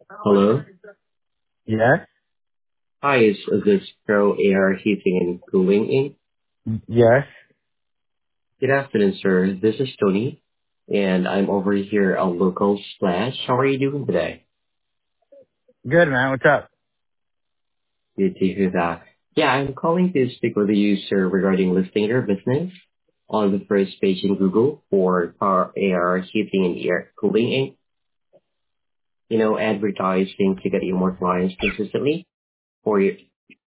Hello. Yes. Hi, is this Pro Air Heating and Cooling Inc.? Yes. Good afternoon, sir. This is Tony, and I'm over here at Local Splash. How are you doing today? Good, man. What's up? Good to hear that. Yeah, I'm calling to speak with you, sir, regarding listing your business on the first page in Google for Pro Air Heating and Air Cooling Inc. Advertising to get you more clients consistently for your